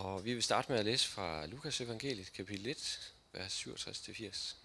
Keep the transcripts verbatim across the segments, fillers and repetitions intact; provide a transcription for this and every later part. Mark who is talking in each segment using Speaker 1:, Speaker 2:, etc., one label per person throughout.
Speaker 1: Og vi vil starte med at læse fra Lukas evangeliet, kapitel et, vers syvogtres til firs.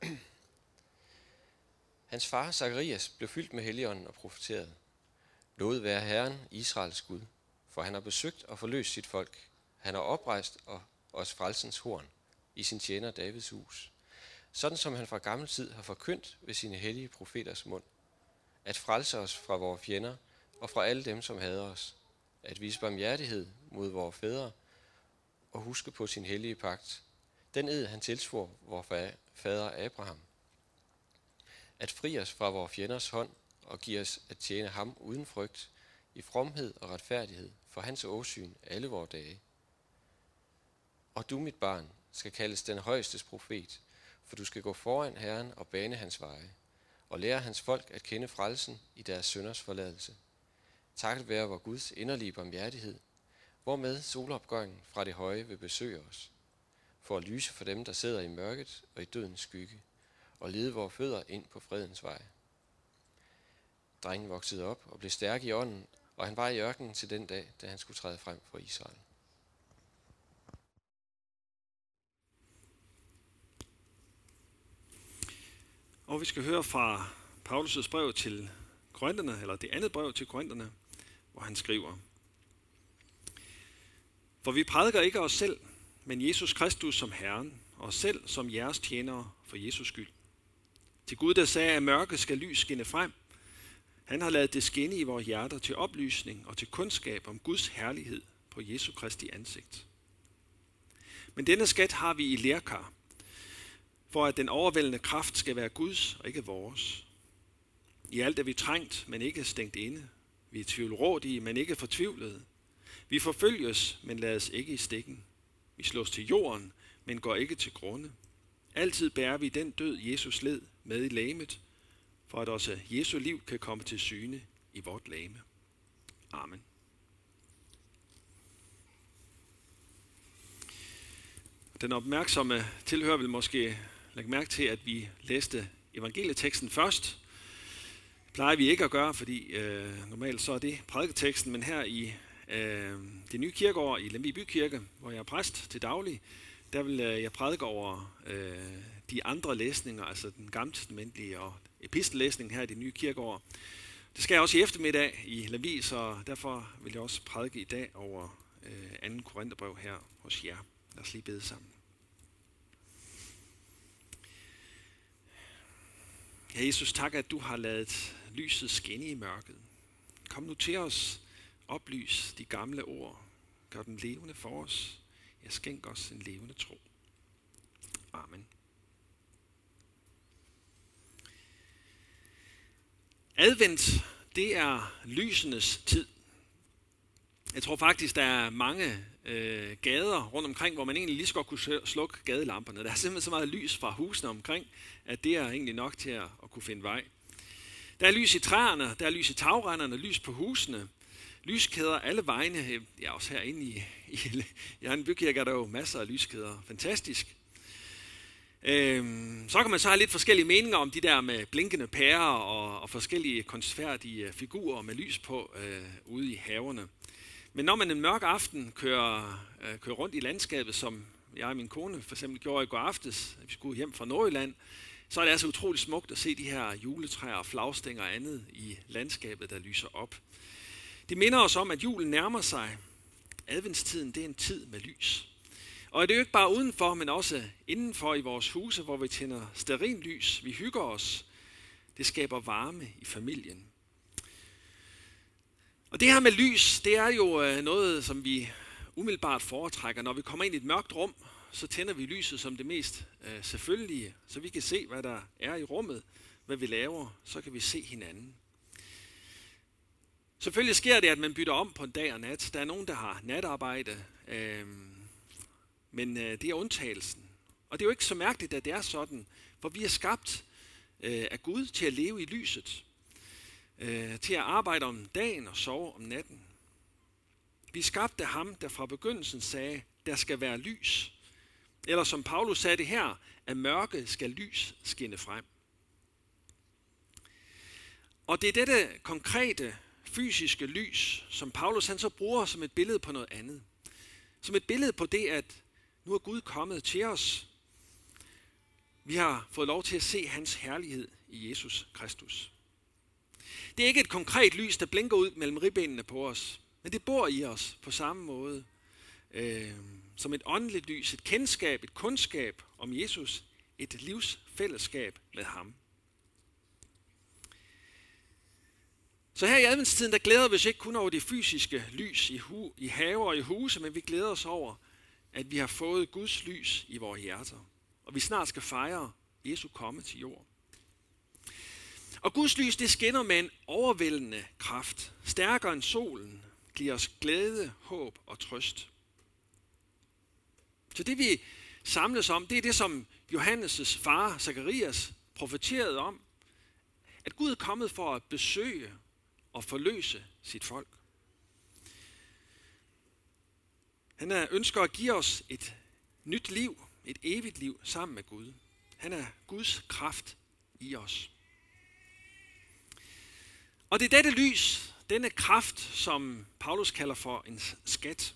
Speaker 1: Hans far, Zakarias, blev fyldt med Helligånden og profeterede: Lovet være Herren, Israels Gud, for han har besøgt og forløst sit folk. Han har oprejst og os frelsens horn i sin tjener Davids hus, sådan som han fra gammel tid har forkyndt ved sine hellige profeters mund, at frelse os fra vores fjender og fra alle dem, som hader os, at vise barmhjertighed mod vores fædre og huske på sin hellige pagt, den ed han tilsvor vor fader Abraham, at fri os fra vores fjenders hånd og give os at tjene ham uden frygt, i fromhed og retfærdighed for hans åsyn alle vore dage. Og du, mit barn, skal kaldes den højestes profet, for du skal gå foran Herren og bane hans veje, og lære hans folk at kende frelsen i deres synders forladelse. Takket være vor Guds inderlige barmhjertighed, hvormed solopgangen fra det høje vil besøge os, for at lyse for dem, der sidder i mørket og i dødens skygge, og lede vores fødder ind på fredens vej. Drengen voksede op og blev stærk i ånden, og han var i ørkenen til den dag, da han skulle træde frem for Israel.
Speaker 2: Og vi skal høre fra Paulus' brev til Korinterne, eller det andet brev til Korinterne, hvor han skriver: For vi prædiker ikke os selv, men Jesus Kristus som Herren, og os selv som jeres tjenere for Jesus skyld. Til Gud, der sagde, at mørket skal lys skinne frem, han har ladet det skinne i vores hjerter til oplysning og til kundskab om Guds herlighed på Jesu Kristi ansigt. Men denne skat har vi i lerkar, for at den overvældende kraft skal være Guds og ikke vores. I alt er vi trængt, men ikke stængt inde. Vi er tvivlrådige, men ikke fortvivlede. Vi forfølges, men lades ikke i stikken. Vi slås til jorden, men går ikke til grunde. Altid bærer vi den død, Jesus led, med i legemet, for at også Jesu liv kan komme til syne i vort legeme. Amen. Den opmærksomme tilhører vil måske lægge mærke til, at vi læste evangelieteksten først. Det plejer vi ikke at gøre, fordi øh, normalt så er det prædiketeksten, men her i øh, det nye kirkeår i Lemvig Bykirke, hvor jeg er præst til daglig, der vil øh, jeg prædike over øh, de andre læsninger, altså den gammeltestamentlige og epistellæsningen her i det nye kirkeår. Det skal jeg også i eftermiddag i Lemvig, så derfor vil jeg også prædike i dag over øh, anden Korintherbrev her hos jer. Lad os lige bede sammen. Ja, Jesus, tak, at du har ladet lyset skinne i mørket. Kom nu til os, oplys de gamle ord. Gør dem levende for os. Jeg skænk os en levende tro. Amen. Advent, det er lysenes tid. Jeg tror faktisk, der er mange øh, gader rundt omkring, hvor man egentlig lige så godt kunne slukke gadelamperne. Der er simpelthen så meget lys fra husene omkring, at det er egentlig nok til at, at kunne finde vej. Der er lys i træerne, der er lys i tagrenderne, lys på husene, lyskæder alle vegne. Ja, også herinde i, i Jørgen Bykirke er der jo masser af lyskæder. Fantastisk. Øhm, så kan man så have lidt forskellige meninger om de der med blinkende pærer og, og forskellige kunstfærdige figurer med lys på øh, ude i haverne. Men når man en mørk aften kører, øh, kører rundt i landskabet, som jeg og min kone for eksempel gjorde i går aftes, vi skulle hjem fra Nordjylland, så er det altså utroligt smukt at se de her juletræer, flagstænger og andet i landskabet, der lyser op. Det minder os om, at julen nærmer sig. Adventstiden, det er en tid med lys. Og det er jo ikke bare udenfor, men også indenfor i vores huse, hvor vi tænder stearinlys. Vi hygger os. Det skaber varme i familien. Og det her med lys, det er jo noget, som vi umiddelbart foretrækker. Når vi kommer ind i et mørkt rum, så tænder vi lyset som det mest øh, selvfølgelige, så vi kan se, hvad der er i rummet, hvad vi laver, så kan vi se hinanden. Selvfølgelig sker det, at man bytter om på en dag og nat. Der er nogen, der har natarbejde, øh, men øh, det er undtagelsen. Og det er jo ikke så mærkeligt, at det er sådan, for vi er skabt øh, af Gud til at leve i lyset. Øh, til at arbejde om dagen og sove om natten. Vi er skabt af ham, der fra begyndelsen sagde, der skal være lys. Eller som Paulus sagde det her, at mørke skal lys skinne frem. Og det er dette konkrete fysiske lys, som Paulus han så bruger som et billede på noget andet. Som et billede på det, at nu er Gud kommet til os. Vi har fået lov til at se hans herlighed i Jesus Kristus. Det er ikke et konkret lys, der blinker ud mellem ribbenene på os, men det bor i os på samme måde. Øh, som et åndeligt lys, et kendskab, et kundskab om Jesus, et livsfællesskab med ham. Så her i adventstiden, der glæder vi os ikke kun over det fysiske lys i, hu- i haver og i huse, men vi glæder os over, at vi har fået Guds lys i vores hjerter. Og vi snart skal fejre Jesu komme til jord. Og Guds lys, det skinner med en overvældende kraft. Stærkere end solen, giver os glæde, håb og trøst. Så det vi samles om, det er det, som Johannes' far, Zakarias, profeterede om. At Gud er kommet for at besøge og forløse sit folk. Han er ønsker at give os et nyt liv, et evigt liv sammen med Gud. Han er Guds kraft i os. Og det er dette lys, denne kraft, som Paulus kalder for en skat.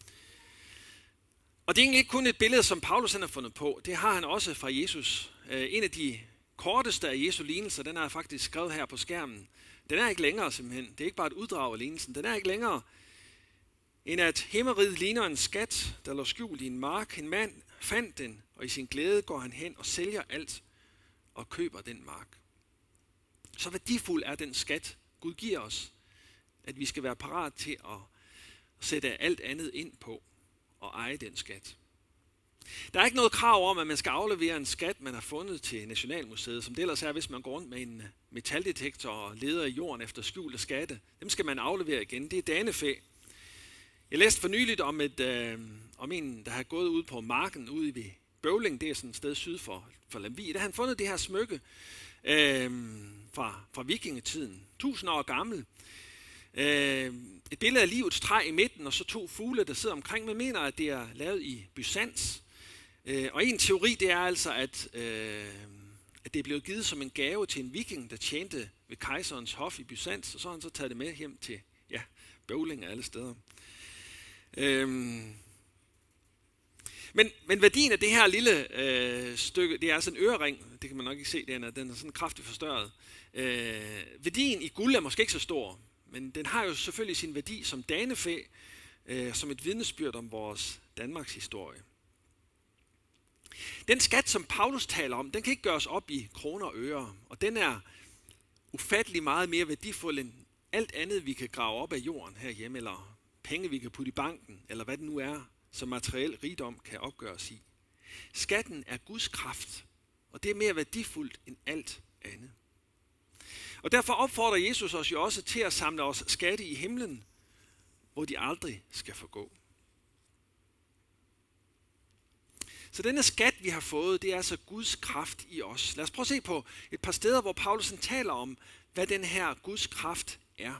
Speaker 2: Og det er egentlig ikke kun et billede, som Paulus han har fundet på. Det har han også fra Jesus. En af de korteste af Jesu lignelser, den er faktisk skrevet her på skærmen. Den er ikke længere simpelthen. Det er ikke bare et uddrag af lignelsen. Den er ikke længere end at himmeriget ligner en skat, der lå skjult i en mark. En mand fandt den, og i sin glæde går han hen og sælger alt og køber den mark. Så værdifuld er den skat, Gud giver os, at vi skal være parat til at sætte alt andet ind på og eje den skat. Der er ikke noget krav om, at man skal aflevere en skat, man har fundet til Nationalmuseet, som det ellers er, hvis man går rundt med en metaldetektor og leder i jorden efter skjulte skatte. Dem skal man aflevere igen. Det er danefæ. Jeg læste for nyligt om, et, øh, om en, der har gået ud på marken ude ved Bøvling. Det er sådan et sted syd for, for Lemvig. Der har han fundet det her smykke øh, fra, fra vikingetiden. Tusind år gammel. Øh, et billede af livets træ i midten, og så to fugle, der sidder omkring. Man mener, at det er lavet i Byzans. Øh, og en teori, det er altså, at, øh, at det er blevet givet som en gave til en viking, der tjente ved kejserens hof i Byzans, og så har han så taget det med hjem til ja, Bøvling af alle steder. Øhm. Men, men værdien af det her lille øh, stykke, det er altså en ørering, det kan man nok ikke se, den er, den er sådan kraftigt forstørret. Øh, værdien i guld er måske ikke så stor, men den har jo selvfølgelig sin værdi som danefæ, øh, som et vidnesbyrd om vores Danmarks historie. Den skat, som Paulus taler om, den kan ikke gøres op i kroner og øre, og den er ufattelig meget mere værdifuld end alt andet, vi kan grave op af jorden herhjemme, eller penge, vi kan putte i banken, eller hvad det nu er, som materiel rigdom kan opgøres i. Skatten er Guds kraft, og det er mere værdifuldt end alt andet. Og derfor opfordrer Jesus os jo også til at samle os skatte i himlen, hvor de aldrig skal forgå. Så denne skat, vi har fået, det er altså Guds kraft i os. Lad os prøve at se på et par steder, hvor Paulus taler om, hvad den her Guds kraft er.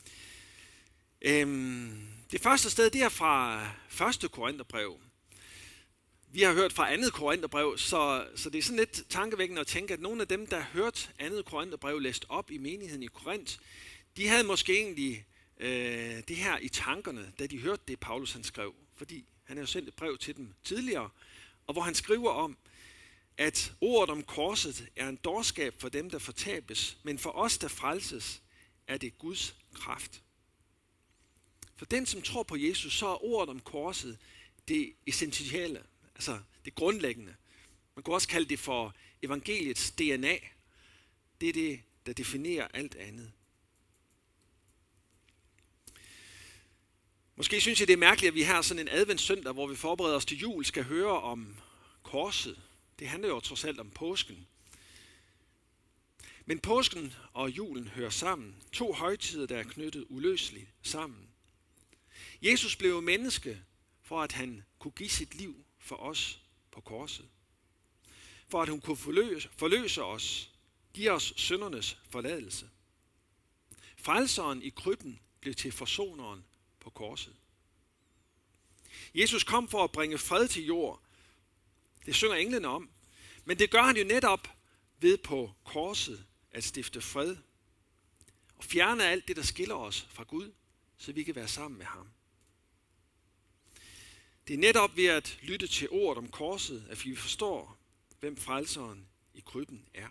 Speaker 2: Øhm, det første sted, det er fra første Korintherbrev. Vi har hørt fra andet Korintherbrev, så, så det er sådan lidt tankevækkende at tænke, at nogle af dem, der hørte andet Korintherbrev læst op i menigheden i Korinth, de havde måske egentlig øh, det her i tankerne, da de hørte det, Paulus han skrev. Fordi han havde jo sendt et brev til dem tidligere, og hvor han skriver om, at ordet om korset er en dårskab for dem, der fortabes, men for os, der frelses, er det Guds kraft. For den, som tror på Jesus, så er ordet om korset det essentielle, altså det grundlæggende. Man kan også kalde det for evangeliets D N A. Det er det, der definerer alt andet. Måske synes jeg, det er mærkeligt, at vi her sådan en adventssøndag, hvor vi forbereder os til jul, skal høre om korset. Det handler jo trods alt om påsken. Men påsken og julen hører sammen. To højtider, der er knyttet uløseligt sammen. Jesus blev menneske, for at han kunne give sit liv for os på korset. For at hun kunne forløse, forløse os, give os syndernes forladelse. Frelseren i krybben blev til forsoneren på korset. Jesus kom for at bringe fred til jord. Det synger englene om. Men det gør han jo netop ved på korset at stifte fred. Og fjerne alt det, der skiller os fra Gud, så vi kan være sammen med ham. Det er netop ved at lytte til ordet om korset, at vi forstår, hvem frelseren i krybben er.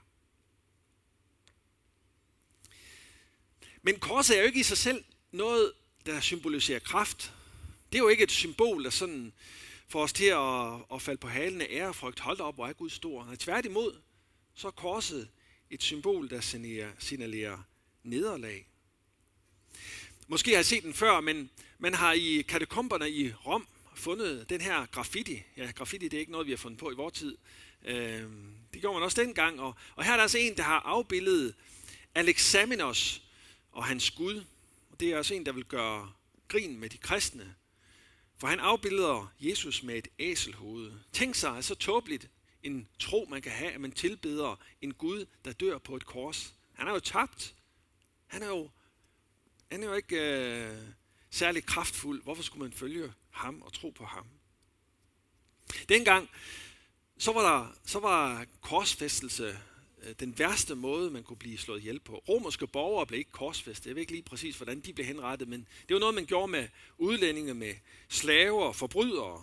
Speaker 2: Men korset er jo ikke i sig selv noget, der symboliserer kraft. Det er jo ikke et symbol, der sådan får os til at, at falde på halen af ærefrygt. Hold da op, hvor er Gud stor. Nej, tværtimod, så er korset et symbol, der signalerer, signalerer nederlag. Måske har I set den før, men man har i katakomberne i Rom fundet den her graffiti. Ja, graffiti det er ikke noget, vi har fundet på i vores tid. Øh, det gjorde man også dengang. Og, og her er der altså en, der har afbildet Alexamenos og hans Gud. Og det er også en, der vil gøre grin med de kristne. For han afbilder Jesus med et æselhoved. Tænk sig, så tåbeligt en tro, man kan have, at man tilbeder en Gud, der dør på et kors. Han er jo tabt. Han er jo, han er jo ikke øh, særlig kraftfuld. Hvorfor skulle man følge ham og tro på ham? Dengang, så var, der, så var korsfæstelse øh, den værste måde, man kunne blive slået ihjel på. Romerske borgere blev ikke korsfæstet. Jeg ved ikke lige præcis, hvordan de blev henrettet, men det var noget, man gjorde med udlændinge, med slaver og forbrydere.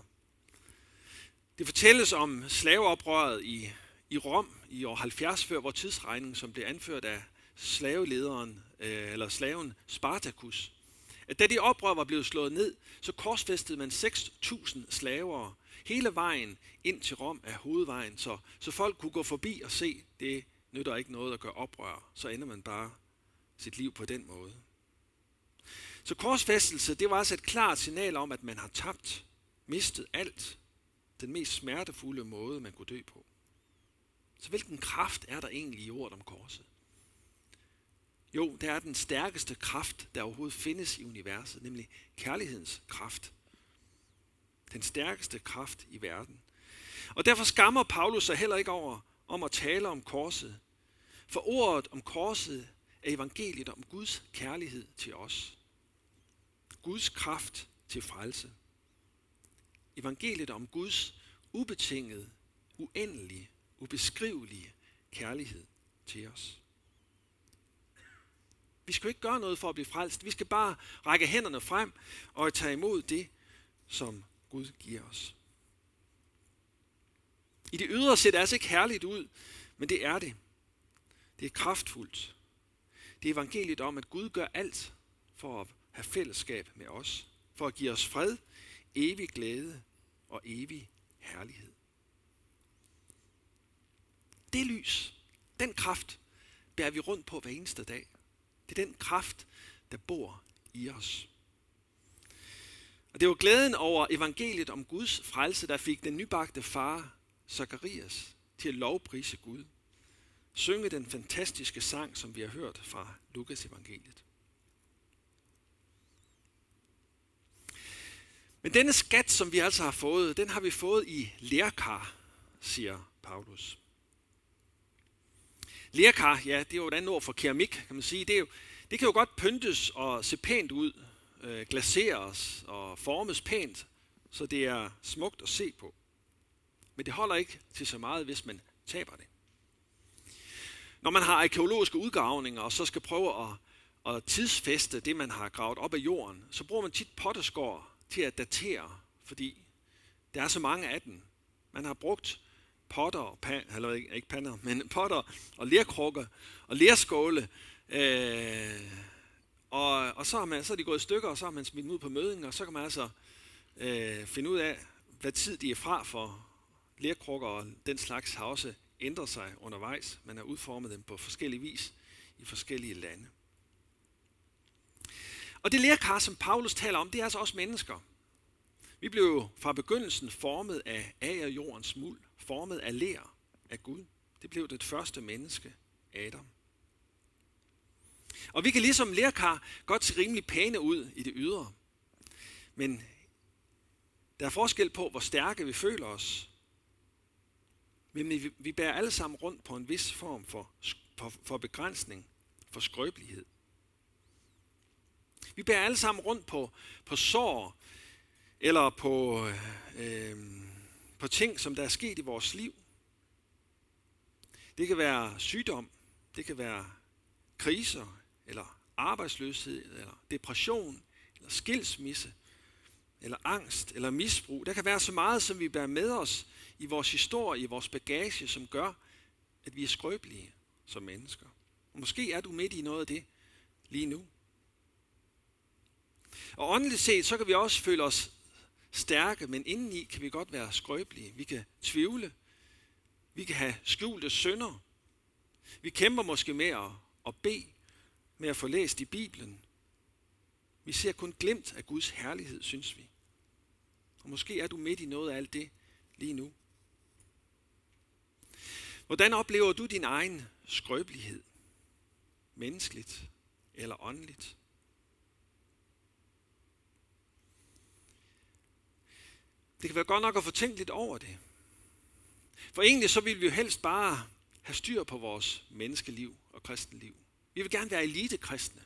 Speaker 2: Det fortælles om slaveoprøret i, i Rom i år halvfjerds før vor tidsregning, som blev anført af slavelederen, øh, eller slaven Spartacus. At da de oprør var blevet slået ned, så korsfæstede man seks tusind slaver hele vejen ind til Rom af hovedvejen, så, så folk kunne gå forbi og se, det nytter ikke noget at gøre oprør, så ender man bare sit liv på den måde. Så korsfæstelse, det var altså et klart signal om, at man har tabt, mistet alt, den mest smertefulde måde, man kunne dø på. Så hvilken kraft er der egentlig i ordet om korset? Jo, det er den stærkeste kraft, der overhovedet findes i universet, nemlig kærlighedens kraft. Den stærkeste kraft i verden. Og derfor skammer Paulus sig heller ikke over om at tale om korset. For ordet om korset er evangeliet om Guds kærlighed til os. Guds kraft til frelse. Evangeliet om Guds ubetingede, uendelige, ubeskrivelige kærlighed til os. Vi skal jo ikke gøre noget for at blive frelst. Vi skal bare række hænderne frem og tage imod det, som Gud giver os. I det ydre ser det altså ikke herligt ud, men det er det. Det er kraftfuldt. Det er evangeliet om, at Gud gør alt for at have fællesskab med os. For at give os fred, evig glæde og evig herlighed. Det lys, den kraft, bærer vi rundt på hver eneste dag. Det er den kraft, der bor i os. Og det var glæden over evangeliet om Guds frelse, der fik den nybagte far, Zakarias, til at lovprise Gud. Synge den fantastiske sang, som vi har hørt fra Lukas evangeliet. Men denne skat, som vi altså har fået, den har vi fået i lerkar, siger Paulus. Lerkar, ja, det er jo et andet ord for keramik, kan man sige. Det, er jo, det kan jo godt pyntes og se pænt ud, øh, glaseres og formes pænt, så det er smukt at se på. Men det holder ikke til så meget, hvis man taber det. Når man har arkæologiske udgravninger, og så skal prøve at, at tidsfæste det, man har gravet op af jorden, så bruger man tit potteskår til at datere, fordi der er så mange af dem. Man har brugt potter, og pan, eller ikke, ikke pander, men potter og lerkrukker og lerskåle, øh, og, og så, har man, så er de gået i stykker, og så har man smidt dem ud på mødingen, og så kan man altså øh, finde ud af, hvad tid de er fra, for lerkrukker og den slags har også ændret sig undervejs. Man har udformet dem på forskellige vis i forskellige lande. Og det lerkar, som Paulus taler om, det er altså også mennesker. Vi blev jo fra begyndelsen formet af agerjordens muld, formet af ler af Gud. Det blev det første menneske, Adam. Og vi kan ligesom lerkar godt se rimelig pæne ud i det ydre. Men der er forskel på, hvor stærke vi føler os. Men vi, vi bærer alle sammen rundt på en vis form for, for, for begrænsning, for skrøbelighed. Vi bærer alle sammen rundt på, på sår, eller på, øh, på ting, som der er sket i vores liv. Det kan være sygdom, det kan være kriser, eller arbejdsløshed, eller depression, eller skilsmisse, eller angst, eller misbrug. Der kan være så meget, som vi bærer med os i vores historie, i vores bagage, som gør, at vi er skrøbelige som mennesker. Og måske er du midt i noget af det lige nu. Og åndeligt set, så kan vi også føle os stærke, men indeni kan vi godt være skrøbelige. Vi kan tvivle. Vi kan have skjulte synder. Vi kæmper måske med at, at bede, med at få læst i Bibelen. Vi ser kun glimt af Guds herlighed, synes vi. Og måske er du midt i noget af alt det lige nu. Hvordan oplever du din egen skrøbelighed? Menneskeligt eller åndeligt? Det kan være godt nok at få tænkt lidt over det. For egentlig så vil vi jo helst bare have styr på vores menneskeliv og kristenliv. Vi vil gerne være elitekristne.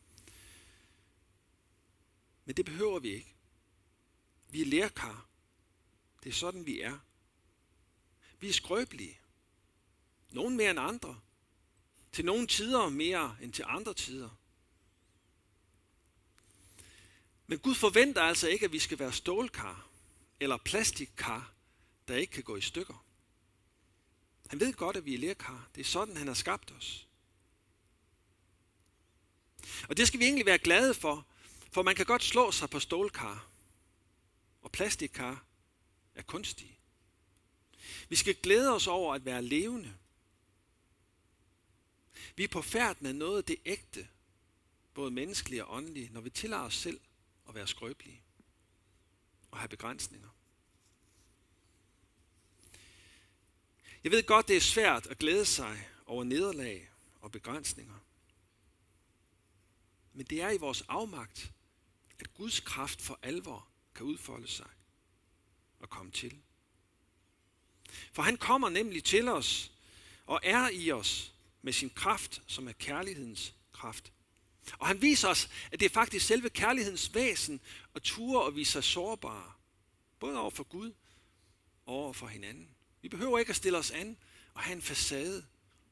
Speaker 2: Men det behøver vi ikke. Vi er lerkar. Det er sådan, vi er. Vi er skrøbelige. Nogle mere end andre. Til nogle tider mere end til andre tider. Men Gud forventer altså ikke, at vi skal være stålkar eller plastikkar, der ikke kan gå i stykker. Han ved godt, at vi er lerkar. Det er sådan, han har skabt os. Og det skal vi egentlig være glade for, for man kan godt slå sig på stålkar. Og plastikkar er kunstige. Vi skal glæde os over at være levende. Vi er på færd med noget af det ægte, både menneskelige og åndelige, når vi tillader os selv at være skrøbelige og have begrænsninger. Jeg ved godt, det er svært at glæde sig over nederlag og begrænsninger. Men det er i vores afmagt, at Guds kraft for alvor kan udfolde sig og komme til. For han kommer nemlig til os og er i os med sin kraft, som er kærlighedens kraft. Og han viser os, at det er faktisk selve kærlighedens væsen at ture og vise sig sårbare, både over for Gud og over for hinanden. Vi behøver ikke at stille os an og have en facade.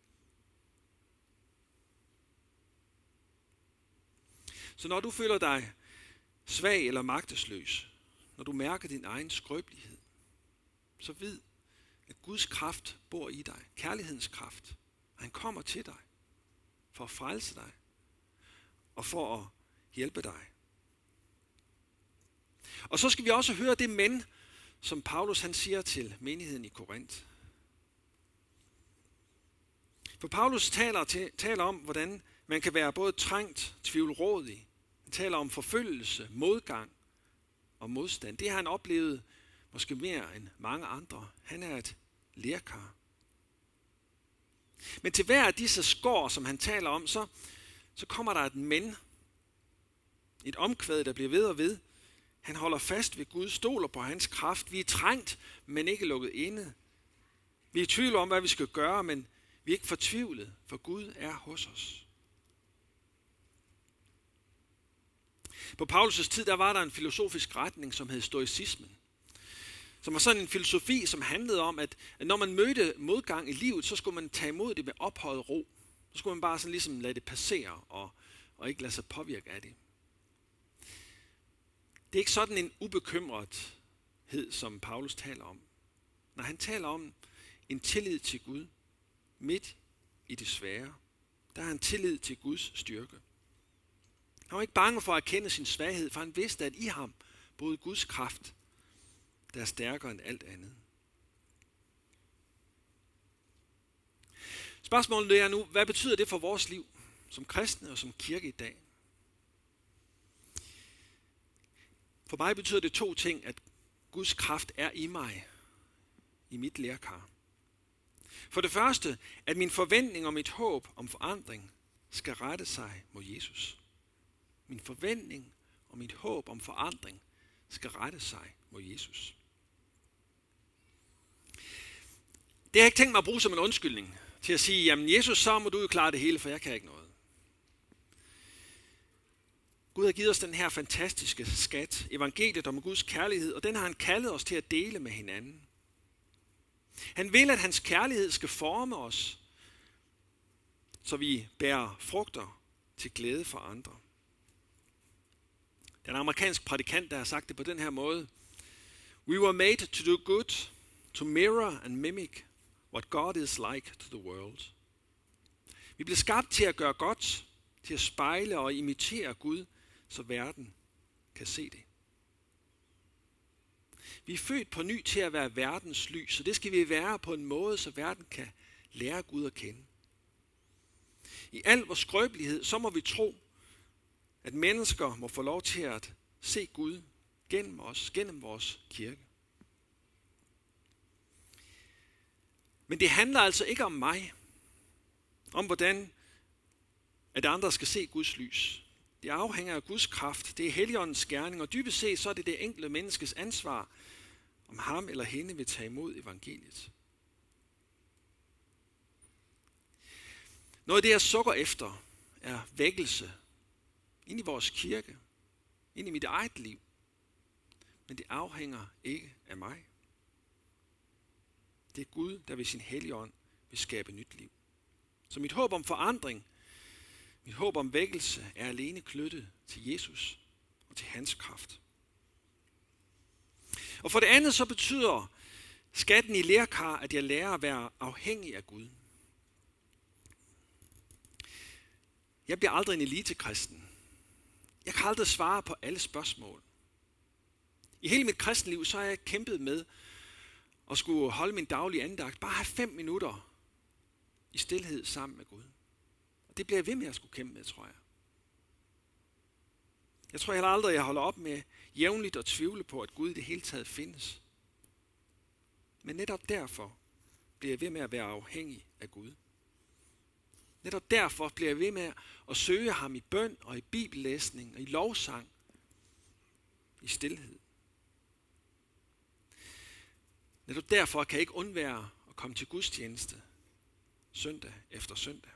Speaker 2: Så når du føler dig svag eller magtesløs, når du mærker din egen skrøbelighed, så vid, at Guds kraft bor i dig. Kærlighedens kraft. Og han kommer til dig for at frelse dig og for at hjælpe dig. Og så skal vi også høre det men, som Paulus han siger til menigheden i Korinth. For Paulus taler, til, taler om, hvordan man kan være både trængt, tvivlrådig. Han taler om forfølgelse, modgang og modstand. Det har han oplevet måske mere end mange andre. Han er et lerkar. Men til hver af disse skår, som han taler om, så, så kommer der et men. Et omkvæd, der bliver ved og ved. Han holder fast ved Gud, stoler på hans kraft. Vi er trængt, men ikke lukket inde. Vi er i tvivl om, hvad vi skal gøre, men vi er ikke fortvivlet, for Gud er hos os. På Paulus' tid, der var der en filosofisk retning, som hed stoicismen. Som var sådan en filosofi, som handlede om, at når man mødte modgang i livet, så skulle man tage imod det med ophøjet ro. Så skulle man bare sådan ligesom lade det passere, og, og ikke lade sig påvirke af det. Det er ikke sådan en ubekymrethed, som Paulus taler om. Når han taler om en tillid til Gud, midt i det svære, der er han tillid til Guds styrke. Han var ikke bange for at erkende sin svaghed, for han vidste, at i ham boede Guds kraft, der er stærkere end alt andet. Spørgsmålet er nu, hvad betyder det for vores liv som kristne og som kirke i dag? For mig betyder det to ting, at Guds kraft er i mig, i mit lerkar. For det første, at min forventning og mit håb om forandring skal rette sig mod Jesus. Min forventning og mit håb om forandring skal rette sig mod Jesus. Det har jeg ikke tænkt mig at bruge som en undskyldning til at sige, jamen Jesus, så må du jo klare det hele, for jeg kan ikke noget. Gud har givet os den her fantastiske skat, evangeliet om Guds kærlighed, og den har han kaldet os til at dele med hinanden. Han vil, at hans kærlighed skal forme os, så vi bærer frugter til glæde for andre. Der er en amerikansk prædikant, der har sagt det på den her måde. We were made to do good, to mirror and mimic what God is like to the world. Vi blev skabt til at gøre godt, til at spejle og imitere Gud, så verden kan se det. Vi er født på ny til at være verdens lys, og det skal vi være på en måde, så verden kan lære Gud at kende. I al vores skrøbelighed, så må vi tro, at mennesker må få lov til at se Gud gennem os, gennem vores kirke. Men det handler altså ikke om mig, om hvordan at andre skal se Guds lys. Det afhænger af Guds kraft, det er Helligåndens gerning, og dybest set så er det det enkelte menneskes ansvar, om ham eller hende vil tage imod evangeliet. Noget af det, jeg sukker efter, er vækkelse ind i vores kirke, ind i mit eget liv. Men det afhænger ikke af mig. Det er Gud, der ved sin Helligånd vil skabe nyt liv. Så mit håb om forandring, mit håb om vækkelse, er alene knyttet til Jesus og til hans kraft. Og for det andet så betyder skatten i lerkar, at jeg lærer at være afhængig af Gud. Jeg bliver aldrig en elitekristen. Jeg kan aldrig svare på alle spørgsmål. I hele mit kristenliv så har jeg kæmpet med at skulle holde min daglige andagt. Bare have fem minutter i stilhed sammen med Gud. Og det bliver jeg ved med at skulle kæmpe med, tror jeg. Jeg tror heller aldrig, jeg holder op med jævnligt at tvivle på, at Gud i det hele taget findes. Men netop derfor bliver jeg ved med at være afhængig af Gud. Netop derfor bliver jeg ved med at søge ham i bøn og i bibellæsning og i lovsang, i stilhed. Netop derfor kan jeg ikke undvære at komme til gudstjeneste søndag efter søndag.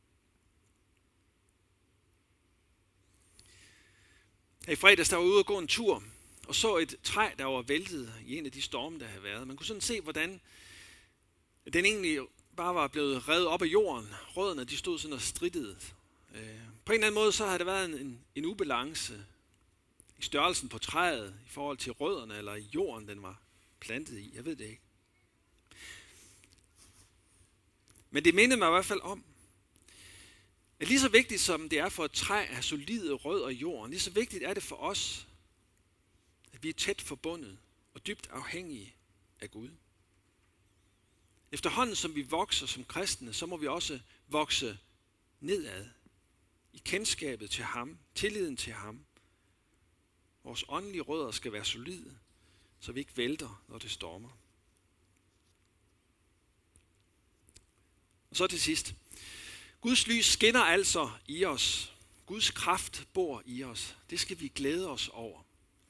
Speaker 2: Her i fredags der var jeg ude og gå en tur og så et træ, der var væltet i en af de storme, der havde været. Man kunne sådan se, hvordan den egentlig bare var blevet revet op af jorden. Rødderne, de stod sådan og strittede. På en eller anden måde, så havde der været en, en ubalance i størrelsen på træet i forhold til rødderne eller i jorden, den var plantet i. Jeg ved det ikke. Men det mindede mig i hvert fald om, at lige så vigtigt som det er for et træ at have solide rødder i jorden, lige så vigtigt er det for os, at vi er tæt forbundet og dybt afhængige af Gud. Efterhånden som vi vokser som kristne, så må vi også vokse nedad i kendskabet til ham, tilliden til ham. Vores åndelige rødder skal være solide, så vi ikke vælter, når det stormer. Og så til sidst. Guds lys skinner altså i os. Guds kraft bor i os. Det skal vi glæde os over.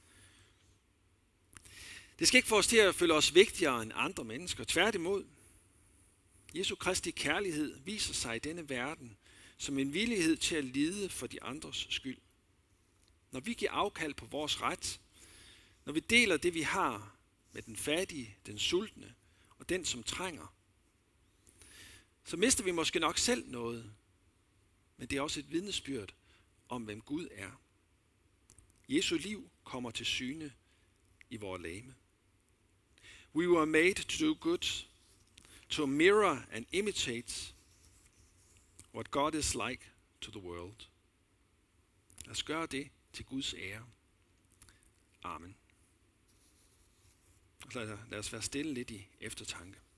Speaker 2: Det skal ikke få os til at føle os vigtigere end andre mennesker. Tværtimod. Jesu Kristi kærlighed viser sig i denne verden som en villighed til at lide for de andres skyld. Når vi giver afkald på vores ret, når vi deler det, vi har med den fattige, den sultne og den, som trænger, så mister vi måske nok selv noget, men det er også et vidnesbyrd om, hvem Gud er. Jesu liv kommer til syne i vores legeme. We were made to do good, to mirror and imitate what God is like to the world. Lad os gøre det til Guds ære. Amen. Lad os være stille lidt i eftertanke.